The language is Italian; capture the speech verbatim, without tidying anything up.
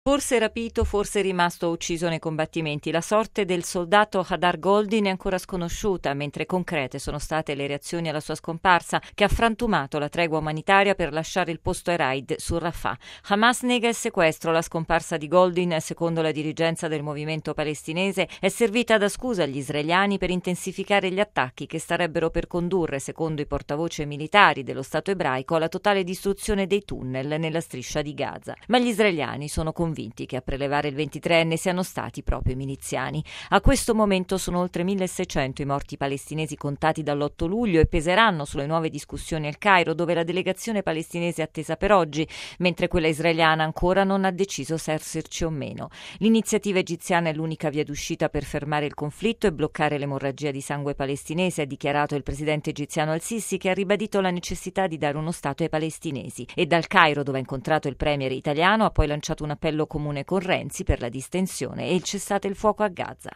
Forse rapito, forse rimasto ucciso nei combattimenti. La sorte del soldato Hadar Goldin è ancora sconosciuta, mentre concrete sono state le reazioni alla sua scomparsa, che ha frantumato la tregua umanitaria per lasciare il posto ai raid su Rafah. Hamas nega il sequestro. La scomparsa di Goldin, secondo la dirigenza del movimento palestinese, è servita da scusa agli israeliani per intensificare gli attacchi che starebbero per condurre, secondo i portavoce militari dello Stato ebraico, alla totale distruzione dei tunnel nella striscia di Gaza. Ma gli israeliani sono convinti convinti che a prelevare il ventitreenne siano stati proprio i miliziani. A questo momento sono oltre milleseicento i morti palestinesi contati dall'otto luglio e peseranno sulle nuove discussioni al Cairo, dove la delegazione palestinese è attesa per oggi, mentre quella israeliana ancora non ha deciso se esserci o meno. L'iniziativa egiziana è l'unica via d'uscita per fermare il conflitto e bloccare l'emorragia di sangue palestinese, ha dichiarato il presidente egiziano al-Sisi, che ha ribadito la necessità di dare uno Stato ai palestinesi. E dal Cairo, dove ha incontrato il premier italiano, ha poi lanciato un appello comune con Renzi per la distensione e il cessate il fuoco a Gaza.